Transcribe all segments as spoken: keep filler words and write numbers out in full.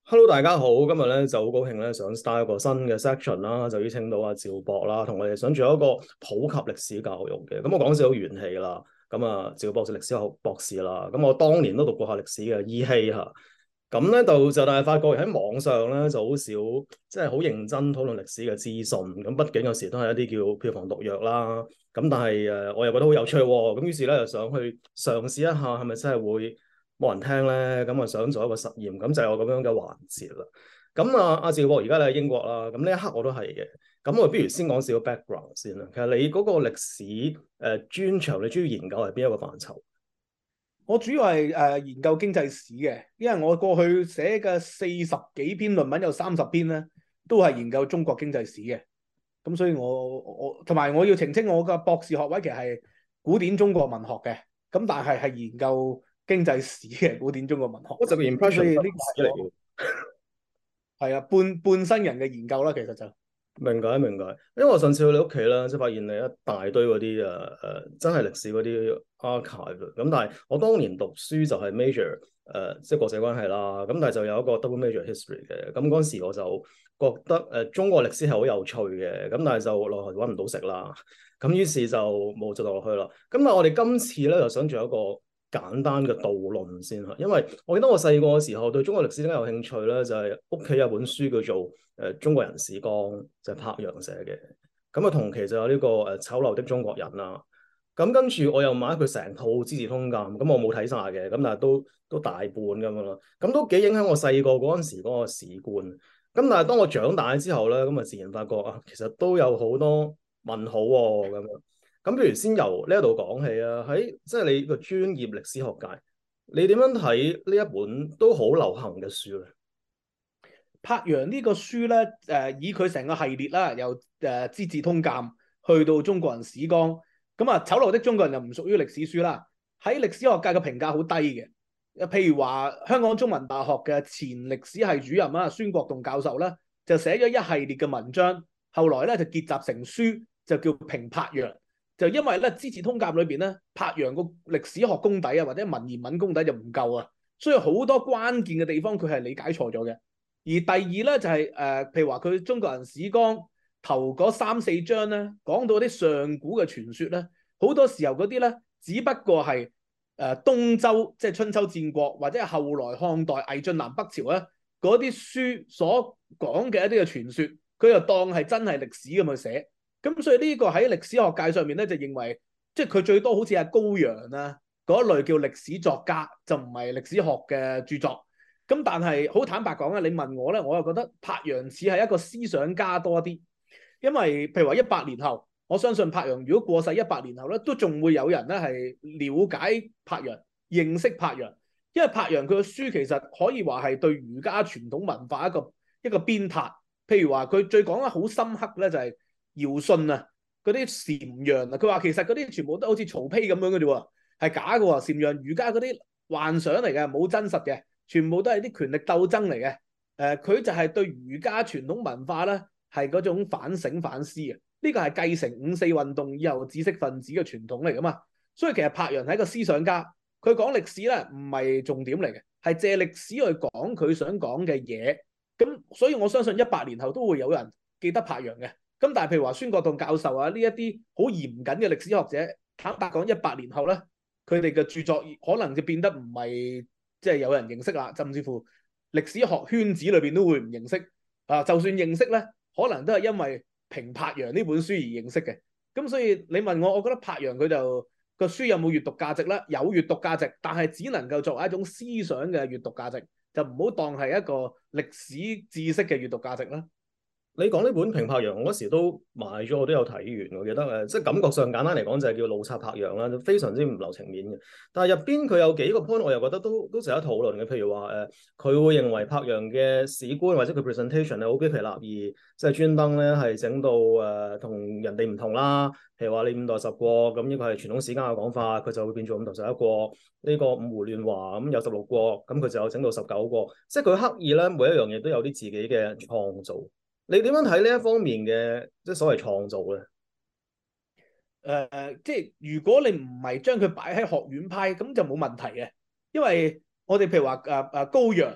Hello，大家好，今日咧就好高興咧，想 start 一個新嘅 section 啦，就邀請到阿趙博啦，同我哋想做一個普及歷史教育嘅。咁我講少少元氣啦，咁啊趙博士歷史學博士啦，咁我當年都讀過下歷史嘅，依稀嚇。咁咧就就但係發覺喺網上咧就好少，即係好認真討論歷史嘅資訊。咁畢竟有時都係一啲叫票房毒藥啦。咁但係誒，我又覺得好有趣喎。咁於是咧就想去嘗試一下，係咪真係會冇人聽咧？咁啊想做一個實驗，咁就有咁樣嘅環節啦。咁啊，阿趙博而家你喺英國啦，咁呢一刻我都係嘅。咁我不如先講少少 background 先啦。其實你嗰個歷史誒、呃、專長，你主要研究係邊一個範疇？ 我主要係誒、呃、研究經濟史嘅，因為我過去寫嘅四十幾篇論文有三十篇咧，都係研究中國經濟史嘅。咁所以我我同埋我要澄清，我嘅博士學位其實係古典中國文學嘅，咁但係係研究經濟史嘅古典中國文學。 我就個咁所 impression 以呢個史嚟嘅。 係我係啊半半新人嘅研究啦，其實就。 明解明解，因為我上次去你屋企啦，即係發現你一大堆嗰啲誒誒真係歷史嗰啲 archive 咁，但係我當年讀書就係 major 誒、呃，即係國際關係啦。咁但係就有一個 double major history 嘅。咁嗰陣時我就覺得誒、呃、中國歷史係好有趣嘅。咁但係就落去揾唔到食啦。咁於是就冇做落去啦。咁但係我哋今次咧就想做一個簡單嘅導論先嚇，因為我記得我細個嘅時候對中國歷史點解有興趣咧，就係屋企有本書叫做誒《中國人史綱》，就係柏楊寫嘅。咁啊同期就有呢個誒醜陋的中國人啦。咁跟住我又買佢成套《資治通鑑》，咁我冇睇晒嘅，咁但係都都大半咁樣咯。咁都幾影響我細個嗰陣時嗰個史觀。咁但係當我長大之後咧，咁啊自然發覺啊，其實都有好多問號喎咁樣。咁不如先由呢一度講起啊，喺即係你個專業歷史學界，你點樣睇呢一本都好流行嘅書咧？ 柏楊呢個書咧，誒、呃、以佢成個系列啦，由誒《資治通鑑》去到《中國人史綱》，咁啊醜陋的中國人又唔屬於歷史書啦。喺歷史學界嘅評價好低嘅，譬如話香港中文大學嘅前歷史系主任啊，孫國棟教授咧，就寫咗一系列嘅文章，後來咧就結集成書，就叫評柏楊。就因為咧《資治通鑑》裏邊咧，柏楊個歷史學功底啊，或者文言文功底就唔夠啊，所以好多關鍵嘅地方佢係理解錯咗嘅。而第二咧就係、是、誒、呃，譬如話佢中國人史綱頭嗰三四章咧，講到啲上古嘅傳說咧，好多時候嗰啲咧，只不過係誒、呃、東周即係春秋戰國，或者係後來漢代魏晉南北朝咧嗰啲書所講嘅一啲嘅傳說，佢就當係真係歷史咁去寫。咁所以呢個喺歷史學界上面咧，就認為即係佢最多好似係高陽啊嗰一類叫歷史作家，就唔係歷史學嘅著作。咁但係好坦白講咧，你問我咧，我又覺得柏楊似係一個思想家多啲，因為譬如話一百年後，我相信柏楊如果過世一百年後咧，都仲會有人咧係了解柏楊、認識柏楊，因為柏楊佢嘅書其實可以話係對儒家傳統文化一個一個鞭撻。譬如話佢最講得好深刻咧，就係堯舜啊嗰啲禪讓啊，佢話其實嗰啲全部都好似曹丕咁樣嘅啫喎，係假嘅喎，禪讓儒家嗰啲幻想嚟嘅，冇真實嘅。全部都係啲權力鬥爭嚟嘅，誒、呃、佢就係對儒家傳統文化咧係嗰種反省反思啊，呢、這個係繼承五四運動以後知識分子嘅傳統嚟噶嘛，所以其實柏楊係一個思想家，佢講歷史咧唔係重點嚟嘅，係借歷史去講佢想講嘅嘢，咁所以我相信一百年後都會有人記得柏楊嘅，咁但係譬如話孫國棟教授啊呢一啲好嚴謹嘅歷史學者，坦白講一百年後咧，佢哋嘅著作可能就變得唔係。即係有人認識啦，甚至乎歷史學圈子裏邊都會唔認識啊。就算認識咧，可能都係因為評柏楊呢本書而認識嘅。咁所以你問我，我覺得柏楊佢就個書有冇閱讀價值咧？有閱讀價值，但係只能夠作為一種思想嘅閱讀價值，就唔好當係一個歷史知識嘅閱讀價值啦。 你講呢本評柏楊，我嗰時都買咗，我都有睇完。我記得誒，即係感覺上簡單嚟講就係叫怒插柏楊啦，非常之唔留情面嘅。但係入邊佢有幾個 point，我又覺得都都值得討論嘅。譬如話誒，佢、呃、會認為柏楊嘅史觀或者佢 presentation 係好卑鄙立義，即係專登咧係整到誒同、呃、人哋唔同啦。譬如話你五代十國，咁呢個係傳統史家嘅講法，佢就會變做五代十一國。呢、這個五胡亂華咁有十六國，咁佢就有整到十九國。即係佢刻意咧，每一樣嘢都有啲自己嘅創造。你點樣睇呢一方面嘅即係所謂創造咧？ 誒、呃，即係如果你唔係將佢擺喺學院派，咁就冇問題嘅，因為我哋譬如話誒誒高陽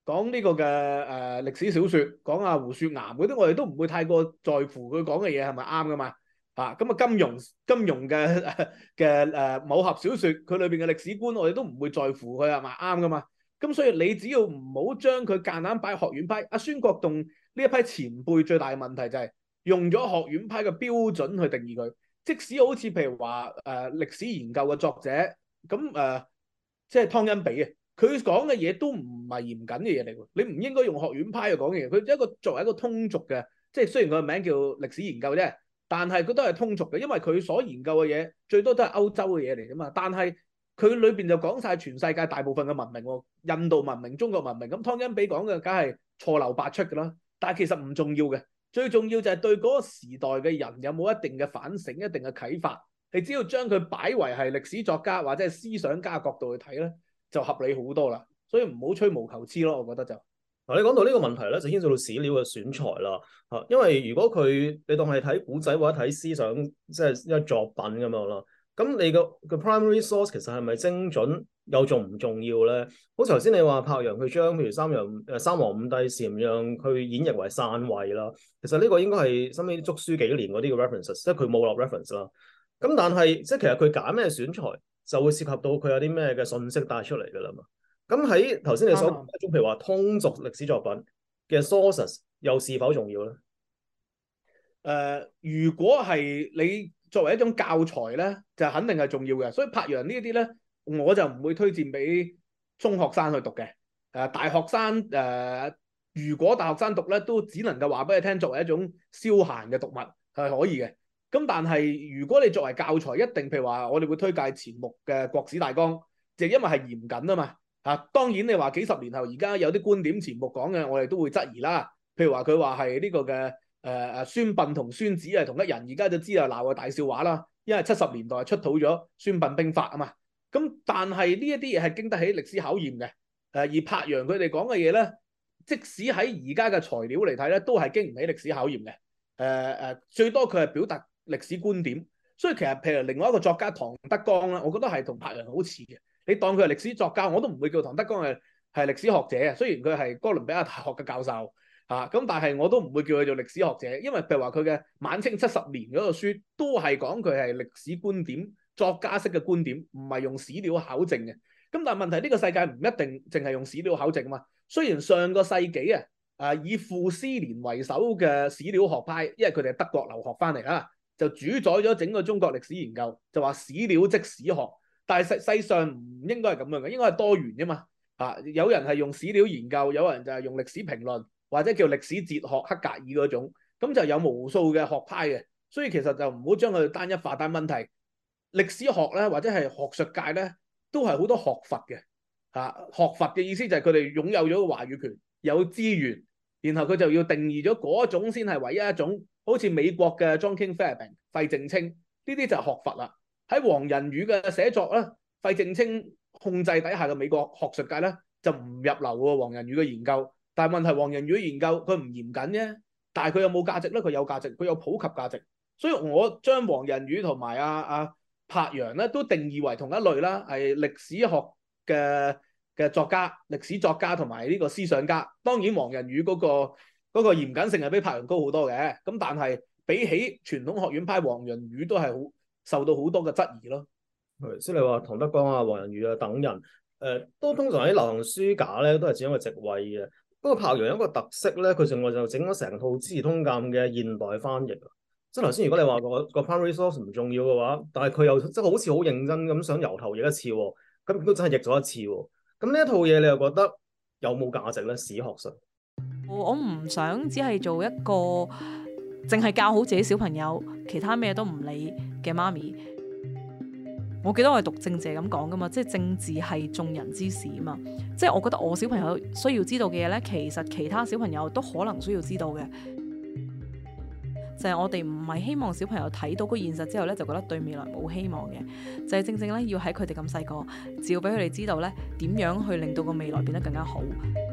講呢個嘅誒、呃、歷史小説，講阿胡雪岩嗰啲，我哋都唔會太過在乎佢講嘅嘢係咪啱噶嘛。啊，咁啊金庸金庸嘅嘅誒武俠小説，佢裏邊嘅歷史觀，我哋都唔會在乎佢係咪啱噶嘛。咁所以你只要唔好將佢夾硬擺學院派。阿孫國棟呢一批前輩最大嘅問題就係用咗學院派嘅標準去定義佢。即使好似譬如話誒、呃、歷史研究嘅作者咁誒、呃，即係湯恩比啊，佢講嘅嘢都唔係嚴謹嘅嘢嚟喎。你唔應該用學院派去講嘅嘢。佢一個作為一個通俗嘅，即係雖然佢個名叫歷史研究啫，但係佢都係通俗嘅，因為佢所研究嘅嘢最多都係歐洲嘅嘢嚟㗎嘛。但係佢裏邊就講晒全世界大部分嘅文明喎，印度文明、中國文明。咁湯恩比講嘅梗係錯漏百出㗎啦。但係其實唔重要嘅，最重要就係對嗰個時代嘅人有冇一定嘅反省、一定嘅啟發。你只要將佢擺為係歷史作家或者係思想家角度去睇咧，就合理好多啦。所以唔好吹毛求疵咯，我覺得就。 嗱，你講到呢個問題咧，就牽涉到史料嘅選材啦。嚇，因為如果佢你當係睇古仔或者睇思想，即係一個作品咁樣啦。咁你個個 primary source 其實係咪精準又重唔重要咧？好似頭先你話柏楊佢將譬如三楊誒三皇五帝禪讓佢演繹為篡位啦，其實呢個應該係身邊捉書幾年嗰啲嘅 references，即係佢冇落 reference 啦。咁但係即係其實佢揀咩選材就會涉及到佢有啲咩嘅信息帶出嚟㗎啦嘛。咁喺頭先你所講一種譬如話通俗歷史作品嘅 sources 又是否重要咧？誒、 呃，如果係你作為一種教材咧，就肯定係重要嘅。所以柏楊呢一啲咧，我就唔會推薦俾中學生去讀嘅。誒、呃，大學生誒、呃，如果大學生讀咧，都只能夠話俾你聽，作為一種消閒嘅讀物係可以嘅。咁但係如果你作為教材，一定譬如話，我哋會推介錢穆嘅《國史大綱》，就因為係嚴謹啊嘛。啊，當然你話幾十年後而家有啲觀點錢穆講嘅，我哋都會質疑啦。譬如話佢話係呢個嘅誒誒孫臏同孫子係同一人，而家就知係鬧個大笑話啦。因為七十年代出土咗孫臏兵法啊嘛。咁但係呢一啲嘢係經得起歷史考驗嘅。誒、呃、而柏楊佢哋講嘅嘢咧，即使喺而家嘅材料嚟睇咧，都係經唔起歷史考驗嘅。誒、呃、誒，最多佢係表達歷史觀點。所以其實譬如另外一個作家唐德剛啦，我覺得係同柏楊好似嘅。你當佢係歷史作家，我都唔會叫唐德剛係係歷史學者啊。雖然佢係哥倫比亞大學嘅教授嚇，咁、啊、但係我都唔會叫佢做歷史學者，因為譬如話佢嘅晚清七十年嗰個書都係講佢係歷史觀點、作家式嘅觀點，唔係用史料考證嘅。咁但係問題呢、呢個世界唔一定淨係用史料考證啊嘛。雖然上個世紀啊，啊以傅斯年為首嘅史料學派，因為佢哋係德國留學翻嚟啦，就主宰咗整個中國歷史研究，就話史料即史學。但係實際上唔應該係咁樣嘅，應該係多元啫嘛。啊，有人係用史料研究，有人就係用歷史評論，或者叫歷史哲學黑格爾嗰種，咁就有無數嘅學派嘅。所以其實就唔好將佢單一化。但問題歷史學咧，或者係學術界咧，都係好多學閥嘅。啊，學閥嘅意思就係佢哋擁有咗個話語權，有資源，然後佢就要定義咗嗰種先係唯一一種。好似美國嘅 John King Fairbank、費正清呢啲就係學閥啦。喺黃仁宇嘅寫作咧，費正清控制底下嘅美國學術界咧就唔入流喎。黃仁宇嘅研究，但係問題黃仁宇嘅研究佢唔嚴謹啫，但係佢有冇價值咧？佢有價值，佢有普及價值。所以我將黃仁宇同埋阿阿柏楊咧都定義為同一類啦，係歷史學嘅嘅作家、歷史作家同埋呢個思想家。當然黃仁宇嗰個嗰個嚴謹性係比柏楊高好多嘅，咁但係比起傳統學院派，黃仁宇都係好受到好多嘅質疑咯。 係，即係你話唐德剛啊、黃仁宇啊等人，誒、呃、都通常喺流行書架咧都係佔一個席位嘅。不過柏楊有一個特色咧，佢另外就整咗成套《資治通鑑》嘅現代翻譯。即係頭先，如果你話個個 primary source 唔重要嘅話，但係佢又即係好似好認真咁想由頭譯一次喎，咁都真係譯咗一次喎。咁呢一套嘢你又覺得有冇價值咧？史學上， 我唔想只係做一個淨係教好自己小朋友，其他咩都唔理嘅媽咪。我記得我係讀政治咁講噶嘛，即係政治係眾人之事啊嘛。即係我覺得我小朋友需要知道嘅嘢咧，其實其他小朋友都可能需要知道嘅。就係我哋唔係希望小朋友睇到個現實之後咧，就覺得對未來冇希望嘅。就係正正咧，要喺佢哋咁細個，只要俾佢哋知道咧，點樣去令到個未來變得更加好。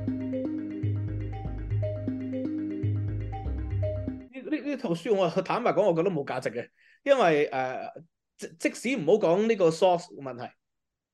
呢呢套書我坦白講，我覺得冇價值嘅，因為誒、呃、即即使唔好講呢個 source 問題，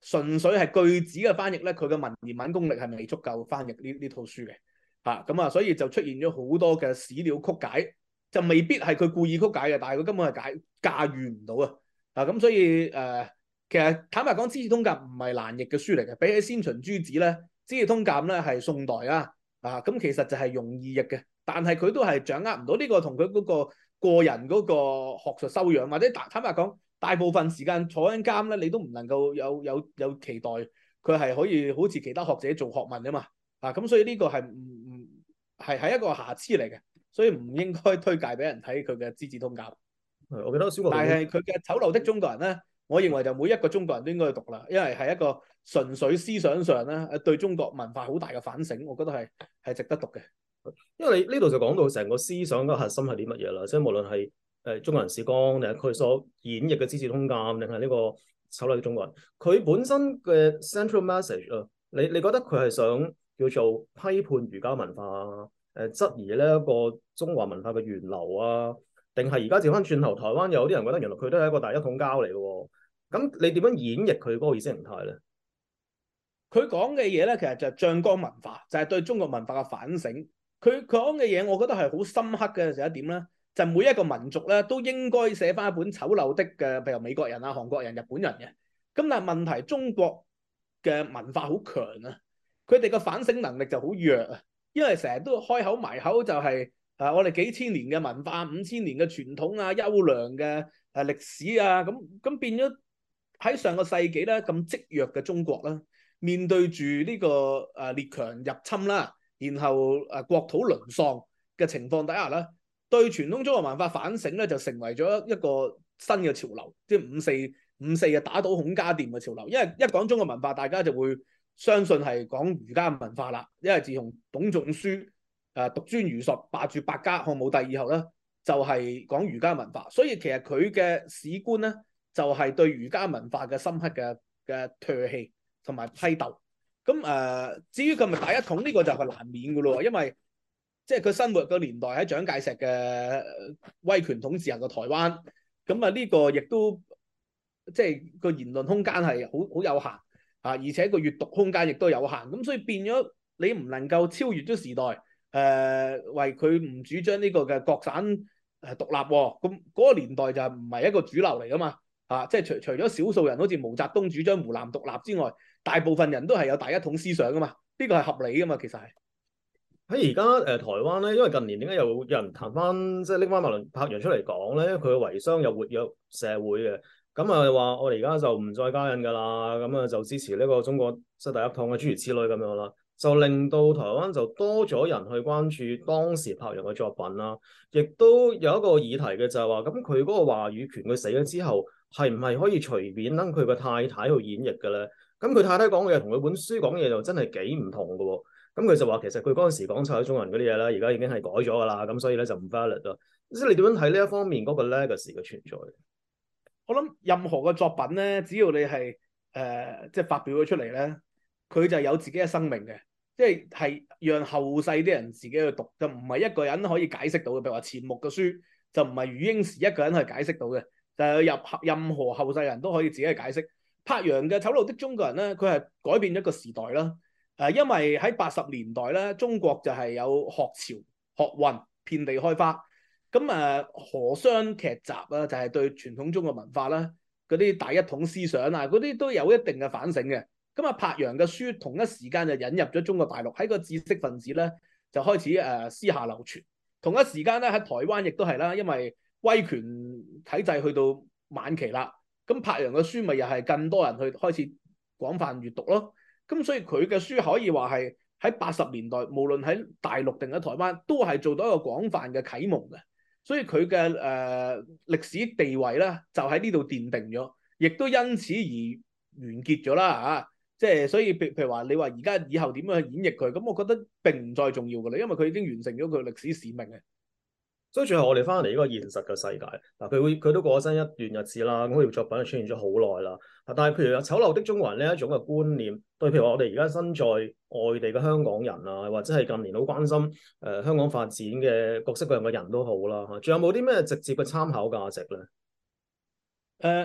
純粹係句子嘅翻譯咧，佢嘅文言文功力係未足夠翻譯呢呢套書嘅嚇，咁啊，所以就出現咗好多嘅史料曲解，就未必係佢故意曲解嘅，但係佢根本係解駕馭唔到啊！啊咁，所以誒、呃，其實坦白講，《資治通鑑》唔係難譯嘅書嚟嘅，比起《先秦諸子》咧，《資治通鑑》咧係宋代啊，啊咁其實就係容易譯嘅，但係佢都係掌握唔到呢個同佢嗰個個人嗰個學術修養，或者坦白講，大部分時間坐緊監咧，你都唔能夠有有有期待佢係可以好似其他學者做學問啊嘛，啊咁所以呢個係唔唔係係一個瑕疵嚟嘅，所以唔應該推介俾人睇佢嘅《資治通鑑》。 係，我記得小學。 但係佢嘅《醜陋的中國人》咧，我認為就每一個中國人都應該去讀啦，因為係一個純粹思想上咧對中國文化好大嘅反省，我覺得係係值得讀嘅。 因為你呢度就講到成個思想嘅核心係啲乜嘢啦，即係無論係誒中國人史綱定係佢所演繹嘅《資治通鑑》，定係呢個《醜陋的中國人》，佢本身嘅 central message 啊，你你覺得佢係想叫做批判儒家文化啊，誒質疑呢一個中華文化嘅源流啊，定係而家調翻轉頭，台灣有啲人覺得原來佢都係一個大一統膠嚟嘅喎，咁你點樣演繹佢嗰個意識形態咧？ 佢講嘅嘢咧，其實就係醬缸文化，就係、是、對中國文化嘅反省。佢講嘅嘢，我覺得係好深刻嘅。就一點咧，就每一個民族咧都應該寫翻一本醜陋的嘅，譬如美國人啊、韓國人、日本人嘅。咁但係問題，中國嘅文化好強啊，佢哋嘅反省能力就好弱啊，因為成日都開口埋口就係、是、啊，我哋幾千年嘅文化、五千年嘅傳統啊、優良嘅誒歷史啊，咁咁變咗喺上個世紀咧咁積弱嘅中國啦，面對住呢個誒列強入侵啦。然後誒國土淪喪嘅情況底下咧，對傳統中國文化反省咧就成為咗一個新嘅潮流，即係五四五四嘅打倒孔家店嘅潮流。因為一講中國文化，大家就會相信係講儒家文化啦。因為自從董仲舒誒獨尊儒術，霸住百家，漢武帝以後咧，就係、是、講儒家文化。所以其實佢嘅史觀咧，就係、是、對儒家文化嘅深刻嘅嘅唾棄同埋批鬥。咁誒、呃，至於佢咪大一統呢、這個就係難免嘅咯，因為即係佢生活個年代喺蔣介石嘅威權統治下嘅台灣，咁啊呢個亦都即係個言論空間係好好有限啊，而且個閱讀空間亦都有限，咁所以變咗你唔能夠超越咗時代，誒、呃、為佢唔主張呢個嘅各省誒獨立喎、哦，咁嗰個年代就唔係一個主流嚟噶嘛，啊即係除除咗少數人好似毛澤東主張湖南獨立之外，大部分人都係有大一統思想噶嘛，呢個係合理噶嘛，其實係喺而家誒台灣咧，因為近年點解又有人談翻即係拎翻馬倫柏楊出嚟講咧？佢嘅遺孀又活躍社會嘅，咁啊話我哋而家就唔再加印㗎啦，咁啊就支持呢個中國即係大一統嘅諸如此類咁樣啦，就令到台灣就多咗人去關注當時柏楊嘅作品啦，亦都有一個議題嘅就係話，咁佢嗰個話語權佢死咗之後，係唔係可以隨便等佢個太太去演繹嘅咧？咁佢太太講嘅嘢同佢本書講嘅嘢就真係幾唔同嘅喎。咁佢就話其實佢嗰陣時講臭中國人嗰啲嘢咧，而家已經係改咗㗎啦。咁所以咧就唔 valid 咯。即係你點樣睇呢一方面嗰個 legacy 嘅存在？ 我諗任何嘅作品咧，只要你係誒、呃、即係發表咗出嚟咧，佢就有自己嘅生命嘅，即係係讓後世啲人自己去讀，就唔係一個人可以解釋到嘅。譬如話錢穆嘅書，就唔係余英時一個人去解釋到嘅，就係任任何後世人都可以自己去解釋。柏楊嘅《醜陋的中國人》咧，佢係改變咗個時代啦。誒，因為喺八十年代咧，中國就係有學潮、學運遍地開花。咁誒，荷湘劇集啊，就係對傳統中國文化啦，嗰啲大一統思想啊，嗰啲都有一定嘅反省嘅。咁啊，柏楊嘅書同一時間就引入咗中國大陸，喺個知識分子咧就開始誒私下流傳。同一時間咧喺台灣亦都係啦，因為威權體制去到晚期啦。咁柏楊嘅書咪又係更多人去開始廣泛閱讀咯，咁所以佢嘅書可以話係喺八十年代，無論喺大陸定喺台灣，都係做到一個廣泛嘅啟蒙嘅，所以佢嘅誒歷史地位咧就喺呢度奠定咗，亦都因此而完結咗啦嚇，即係所以譬譬如話你話而家以後點樣去演繹佢，咁我覺得並唔再重要㗎啦，因為佢已經完成咗佢歷史使命嘅。 所以最後我哋翻嚟呢個現實嘅世界，嗱佢會佢都過咗身一段日子啦，咁佢條作品就出現咗好耐啦。但係譬如有醜陋的中國人呢一種嘅觀念，對譬如話我哋而家身在外地嘅香港人啊，或者係近年好關心誒、呃、香港發展嘅各式各樣嘅人都好啦嚇，仲有冇啲咩直接嘅參考價值咧？ 誒、呃，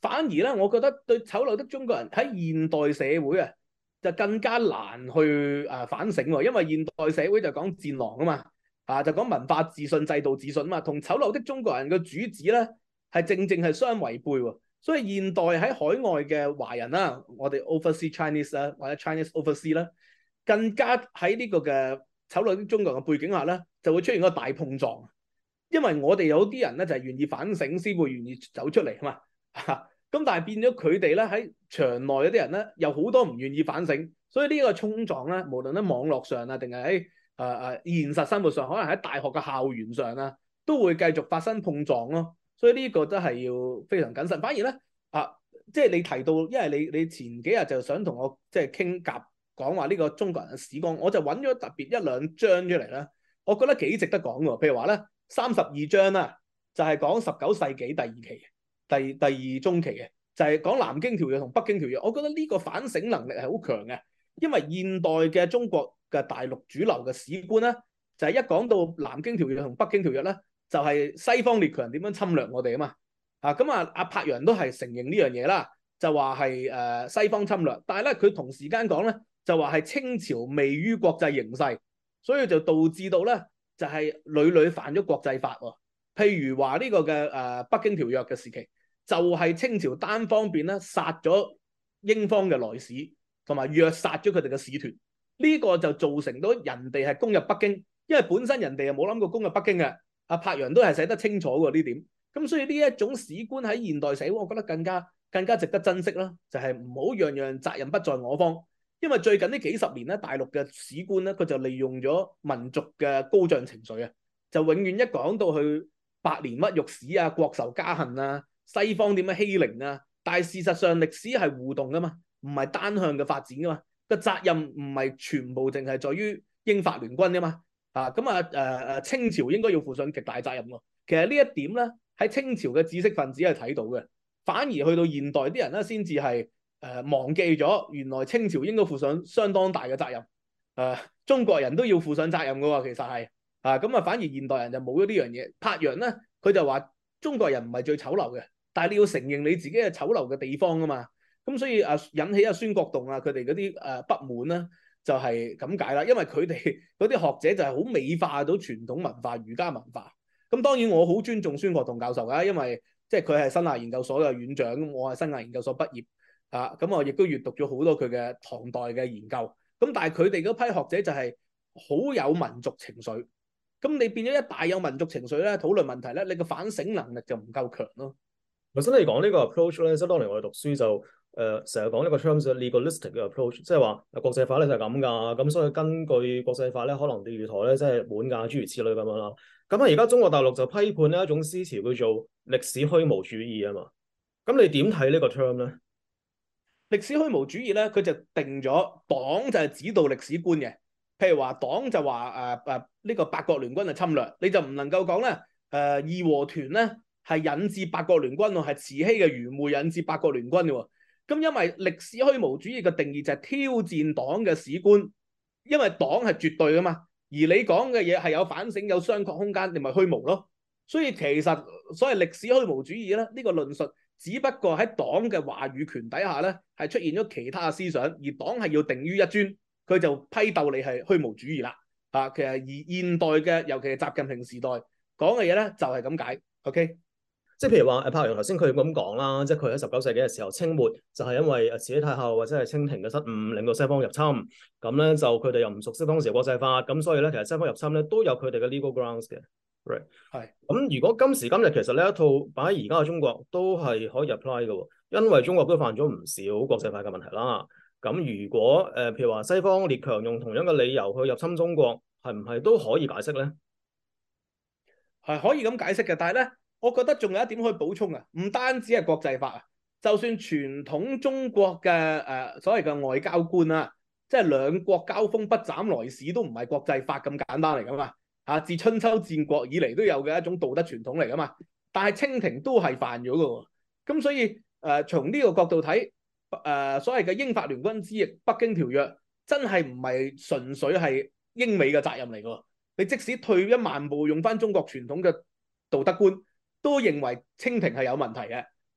反而咧，我覺得對醜陋的中國人喺現代社會啊，就更加難去誒反省喎，因為現代社會就講戰狼啊嘛，啊就講文化自信、制度自信啊嘛，同醜陋的中國人嘅主旨咧係正正係相違背喎。所以現代喺海外嘅華人啦，我哋 overseas Chinese 啦，或者 Chinese overseas 啦，更加喺呢個嘅醜陋的中國人嘅背景下咧，就會出現一個大碰撞。因為我哋有啲人咧就係願意反省先會願意走出嚟啊嘛，咁但係變咗佢哋咧喺場內嗰啲人咧，有好多唔願意反省，所以呢個衝撞咧，無論喺網絡上啊，定係喺誒誒現實生活上，可能喺大學嘅校園上啊，都會繼續發生碰撞咯。所以呢個都係要非常謹慎。反而咧啊，即係你提到，因為你你前幾日就想同我即係傾夾講話呢個中國人嘅史光，我就揾咗特別一兩章出嚟啦，我覺得幾值得講喎。譬如話咧，三十二章啦，就係講十九世紀第二期、第第二中期嘅，就係講南京條約同北京條約。我覺得呢個反省能力係好強嘅，因為現代嘅中國嘅大陸主流嘅史觀咧，就係一講到南京條約同北京條約咧，就係西方列強點樣侵略我哋啊嘛。啊咁啊，阿柏楊都係承認呢樣嘢啦，就話係誒西方侵略，但係咧佢同時間講咧，就話係清朝未於國際形勢，所以就導致到咧就係屢屢犯咗國際法喎。譬如話呢個嘅誒、呃、北京條約嘅時期，就係、是、清朝單方面咧殺咗英方嘅來使，同埋虐殺咗佢哋嘅使團，呢、這個就造成到人哋係攻入北京，因為本身人哋又冇諗過攻入北京嘅。阿柏楊都係寫得清楚喎呢點，咁所以呢一種史觀喺現代社會，我覺得更加更加值得珍惜啦，就係唔好樣樣責任不在我方，因為最近呢幾十年咧，大陸嘅史觀咧，佢就利用咗民族嘅高漲情緒啊，就永遠一講到去百年屈辱史啊、國仇家恨啊、西方點樣欺凌啊，但係事實上歷史係互動噶嘛，唔係單向嘅發展噶嘛，個責任唔係全部淨係在於英法聯軍噶嘛。啊，咁啊，誒、呃、誒，清朝應該要負上極大責任喎。其實呢一點咧，喺清朝嘅知識分子係睇到嘅，反而去到現代啲人咧，先至係誒忘記咗，原來清朝應該負上相當大嘅責任。誒、呃，中國人都要負上責任嘅喎，其實係啊，咁啊，反而現代人就冇咗呢樣嘢。柏楊咧，佢就話中國人唔係最醜陋嘅，但係你要承認你自己係醜陋嘅地方啊嘛。咁所以啊，引起阿孫國棟啊佢哋嗰啲誒不滿啦。就係咁解啦，因為佢哋嗰啲學者就係好美化到傳統文化、儒家文化。咁當然我好尊重孫國棟教授㗎，因為即係佢係新亞研究所嘅院長，我係新亞研究所畢業啊。咁我亦都閱讀咗好多佢嘅唐代嘅研究。咁但係佢哋嗰批學者就係好有民族情緒。咁你變咗一大有民族情緒咧，討論問題咧，你個反省能力就唔夠強咯。 頭先你講呢個 approach 咧，即係當年我哋讀書就誒成日講呢個 terms legalistic 嘅 approach，即係話國際法咧就係咁㗎，咁所以根據國際法咧，可能釣魚台咧即係滿價諸如此類咁樣啦。咁啊，而家中國大陸就批判呢一種思潮叫做歷史虛無主義啊嘛。咁你點睇呢個 term 咧？ 歷史虛無主義咧，佢就定咗黨就係指導歷史觀嘅。譬如話黨就話誒誒呢個八國聯軍係侵略，你就唔能夠講咧誒義和團咧係引致八國聯軍喎，係慈禧嘅愚昧引致八國聯軍嘅喎。咁因為歷史虛無主義嘅定義就係挑戰黨嘅史觀，因為黨係絕對噶嘛，而你講嘅嘢係有反省、有商榷空間，你咪虛無咯。所以其實所謂歷史虛無主義咧，呢、這個論述只不過喺黨嘅話語權底下咧，係出現咗其他嘅思想，而黨係要定於一尊，佢就批鬥你係虛無主義啦。啊，其實而現代嘅，尤其係習近平時代講嘅嘢咧，就係咁解。OK。 即係譬如話，誒柏楊頭先佢咁講啦，即係佢喺十九世紀嘅時候，清末就係因為誒慈禧太后或者係清廷嘅失誤，令到西方入侵，咁咧就佢哋又唔熟悉當時國際法，咁所以咧其實西方入侵咧都有佢哋嘅 legal grounds 嘅，right？係。咁如果今時今日其實呢一套擺喺而家嘅中國都係可以 apply 嘅喎，因為中國都犯咗唔少國際法嘅問題啦。咁如果誒、呃、譬如話西方列強用同樣嘅理由去入侵中國，係唔係都可以解釋咧？ 係可以咁解釋嘅，但係咧。我覺得仲有一點可以補充啊，唔單止係國際法啊，就算傳統中國嘅誒、呃、所謂嘅外交觀啊，即係兩國交鋒不斬來使都唔係國際法咁簡單嚟噶嘛嚇，自春秋戰國以嚟都有嘅一種道德傳統嚟噶嘛，但係清廷都係犯咗嘅喎，咁所以誒、呃、從呢個角度睇誒、呃、所謂嘅英法聯軍之役、北京條約真係唔係純粹係英美嘅責任嚟㗎，你即使退一萬步用翻中國傳統嘅道德觀，都認為清廷係有問題嘅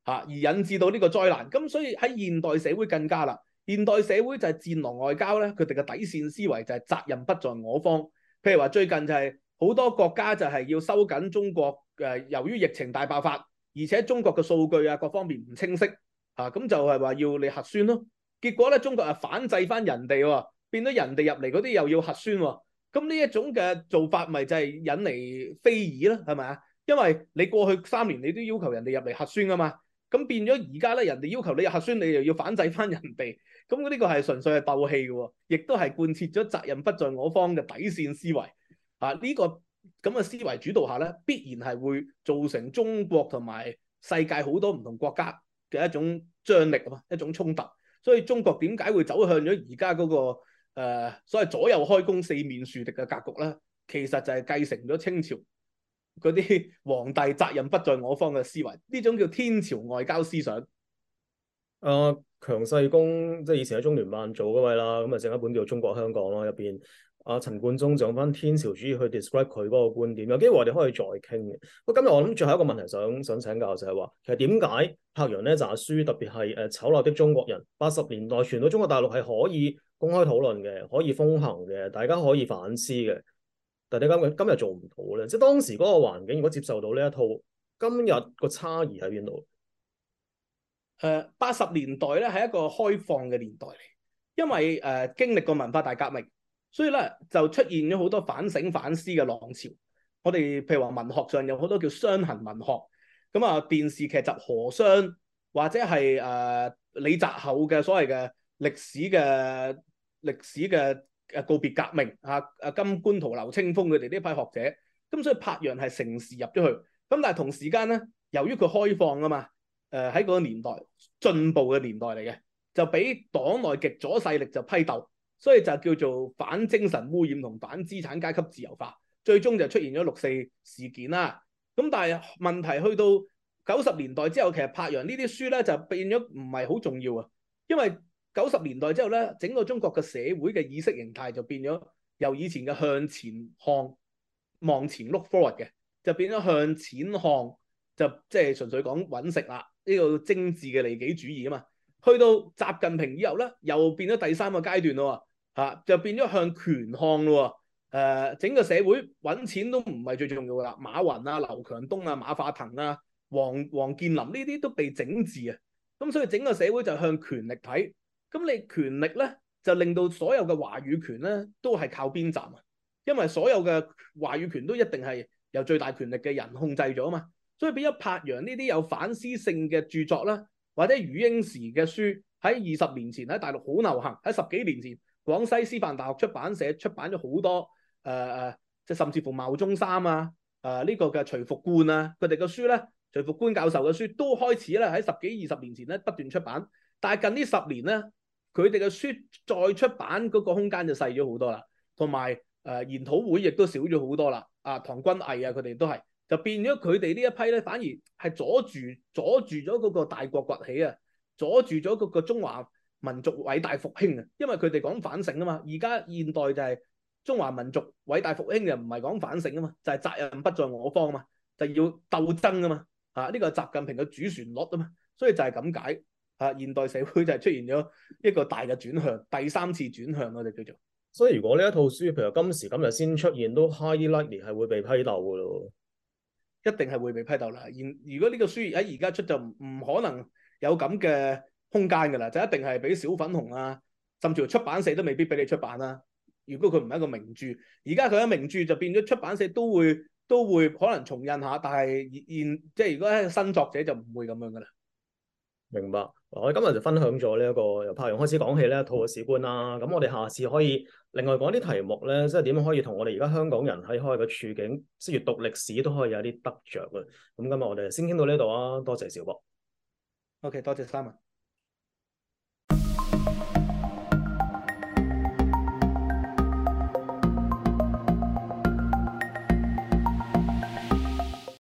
嚇，而引致到呢個災難。咁所以喺現代社會更加啦，現代社會就係戰狼外交咧，佢哋嘅底線思維就係責任不在我方。譬如話最近就係好多國家就係要收緊中國誒、呃，由於疫情大爆發，而且中國嘅數據啊各方面唔清晰嚇，咁、啊、就係話要你核酸咯。結果咧，中國係反制翻人哋喎，變咗人哋入嚟嗰啲又要核酸喎。咁呢一種嘅做法，咪就係引嚟非議啦，係咪啊？因為你過去三年你都要求人哋入嚟核酸噶嘛，咁變咗而家咧，人哋要求你核酸，你又要反制翻人哋，咁呢個係純粹係鬥氣嘅，亦都係貫徹咗責任不在我方嘅底線思維啊！呢、這個咁嘅思維主導下咧，必然係會造成中國同埋世界好多唔同國家嘅一種張力啊嘛，一種衝突。所以中國點解會走向咗而家嗰個？誒、呃，所謂左右開弓四面樹敵嘅格局咧，其實就係繼承咗清朝嗰啲皇帝責任不在我方嘅思維，呢種叫天朝外交思想。 啊，強世功即係以前喺中聯辦做嗰位啦，咁啊整一本叫《中國香港》啦，入邊阿陳冠中就用翻天朝主義去 describe 佢嗰個觀點，有機會我哋可以再傾嘅。不過今日我諗最後一個問題想想請教就係話，其實點解柏楊呢紮書，特別係誒醜陋的中國人，八十年代傳到中國大陸係可以公開討論嘅，可以風行嘅，大家可以反思嘅，但係點解今日做唔到咧？即係當時嗰個環境，如果接受到呢一套，今日個差異喺邊度？ 誒，八十年代咧係一個開放嘅年代嚟，因為誒、呃、經歷過文化大革命，所以咧就出現咗好多反省反思嘅浪潮。我哋譬如話文學上有好多叫傷痕文學，咁啊電視劇集《河商》或者係誒、呃、李澤厚嘅所謂嘅歷史嘅歷史嘅誒告別革命啊，誒金觀圖、劉青峰佢哋呢批學者，咁所以柏楊係乘時入咗去，咁但係同時間咧，由於佢開放啊嘛。誒喺嗰個年代進步嘅年代嚟嘅，就俾黨內極左勢力就批鬥，所以就叫做反精神污染同反資產階級自由化，最終就出現咗六四事件啦。咁但係問題去到九十年代之後，其實柏楊呢啲書咧就變咗唔係好重要啊，因為九十年代之後咧，整個中國嘅社會嘅意識形態就變咗由以前嘅向前看、望前 look forward 嘅，就變咗向前看，就即係純粹講揾食啦。呢個精緻嘅利己主義啊嘛，去到習近平以後咧，又變咗第三個階段咯喎，嚇就變咗向權看咯喎，誒整個社會揾錢都唔係最重要噶啦，馬雲啊、劉強東啊、馬化騰啊、王王健林呢啲都被整治啊，咁所以整個社會就向權力睇，咁你權力咧就令到所有嘅話語權咧都係靠邊站啊，因為所有嘅話語權都一定係由最大權力嘅人控制咗啊嘛。所以變咗柏楊呢啲有反思性嘅著作啦，或者余英時嘅書喺二十年前喺大陸好流行，喺十幾年前廣西師範大學出版社出版咗好多誒誒，即、呃、係甚至乎牟宗三啊，誒、呃、呢、這個嘅徐復觀啊，佢哋嘅書咧，徐復觀教授嘅書都開始咧喺十幾二十年前咧不斷出版，但係近呢十年咧，佢哋嘅書再出版嗰個空間就細咗好多啦，同埋誒研討會亦都少咗好多啦，啊唐君毅啊佢哋都係。就變咗佢哋呢一批咧，反而係阻住阻住咗嗰個大國崛起啊，阻住咗嗰個中華民族偉大復興啊。因為佢哋講反省啊嘛，而家現代就係中華民族偉大復興就唔係講反省啊嘛，就係、是、責任不在我方啊嘛，就要鬥爭啊嘛。啊，呢、這個係習近平嘅主旋律啊嘛，所以就係咁解啊。現代社會就係出現咗一個大嘅轉向，第三次轉向我哋叫做。 所以如果呢一套書，譬如今時今日先出現，都 highly likely 係會被批鬥㗎咯。 一定係會被批鬥啦。然如果呢個書喺而家出就唔唔可能有咁嘅空間㗎啦，就一定係俾小粉紅啊，甚至乎出版社都未必俾你出版啦。如果佢唔係一個名著，而家佢嘅名著就變咗出版社都會都會可能重印下，但係現即係如果係新作者就唔會咁樣㗎啦。 明白。我哋今日就分享咗呢一個由柏楊開始講起呢一套嘅史觀啦。咁我哋下次可以另外講啲題目咧，即係點樣可以同我哋而家香港人喺開嘅處境，即係閱讀歷史都可以有啲得着嘅。咁今日我哋先傾到呢度啊，多謝小博。 OK，多謝 Simon。